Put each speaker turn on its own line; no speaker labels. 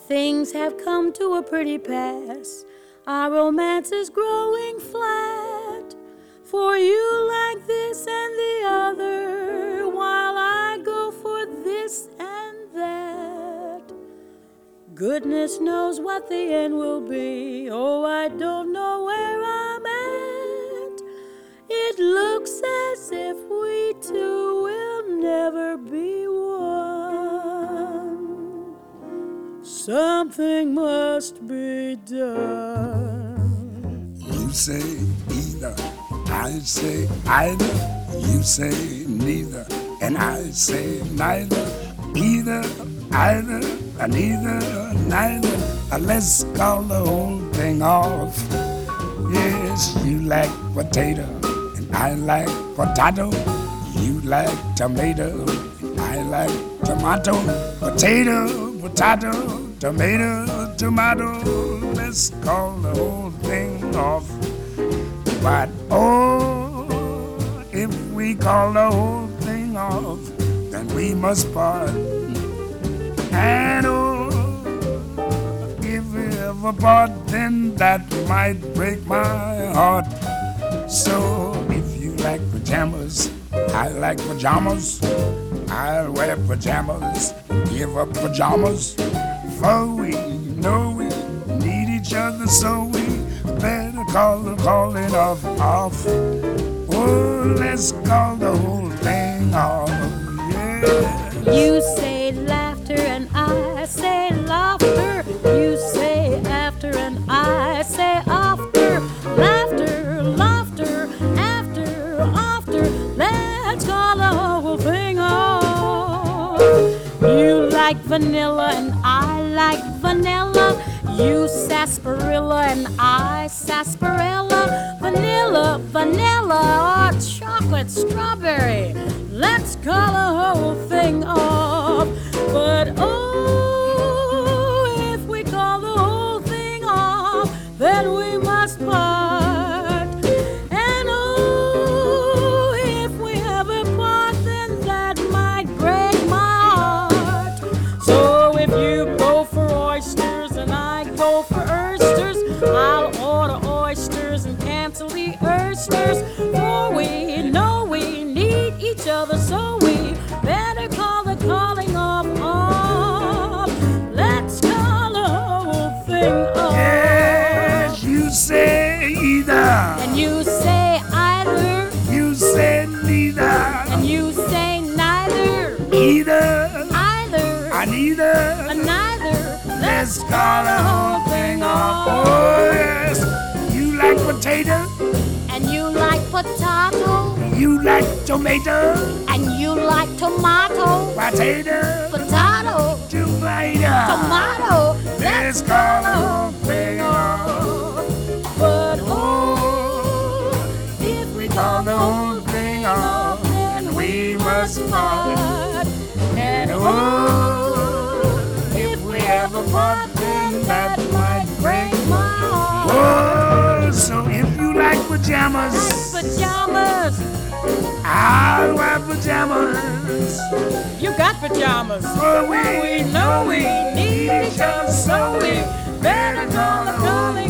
Things have come to a pretty pass. Our romance is growing flat. For you like this and the other, while I go for this and that. Goodness knows what the end will be. Oh, I don't know where I'm at. It looks as if we two will never be one. Something must be done.
You say either, I say either. You say neither, and I say neither. Either, either, neither, neither. Let's call the whole thing off. Yes, you like potato, and I like potato. You like tomato, and I like tomato. Potato, potato, tomato, tomato. Let's call the whole thing off. But oh, if we call the whole thing off, then we must part. And oh, if we ever part, then that might break my heart. So if you like pajamas, I like pajamas. I'll wear pajamas, give up pajamas. For we know we need each other, so we better call the calling off. Oh, let's call the whole thing off. Yeah.
You say laughter and I say laughter. You say after and I say after. Laughter, laughter, after. Let's call the whole thing off. You like vanilla and I like vanilla. You sarsaparilla and I sarsaparilla. Vanilla, vanilla, or chocolate strawberry. Let's call the whole thing off. But oh, if we call the whole thing off, then we must part. And oh, if we ever part, then that might break my heart. So if you go for oysters and I go for oysters, I'll order oysters and cancel the oysters. For we know we need each other, so we better call the calling off. Let's call the whole thing off.
Yes, you say either,
And you say either,
you say neither,
and you say neither.
either,
Either,
neither.
neither.
Let's call the whole thing off. Oh yes, you like potato,
And you like potato,
you like tomato,
and you like tomato,
potato,
potato,
tomato.
tomato.
Let's call the whole thing off.
But
Oh, if we call the whole thing off, then we must part. And oh, if we ever part, then that might break my heart. Oh, so if you like pajamas,
pajamas,
I'll wear pajamas.
you got pajamas.
For we know we need each other, so we better call the whole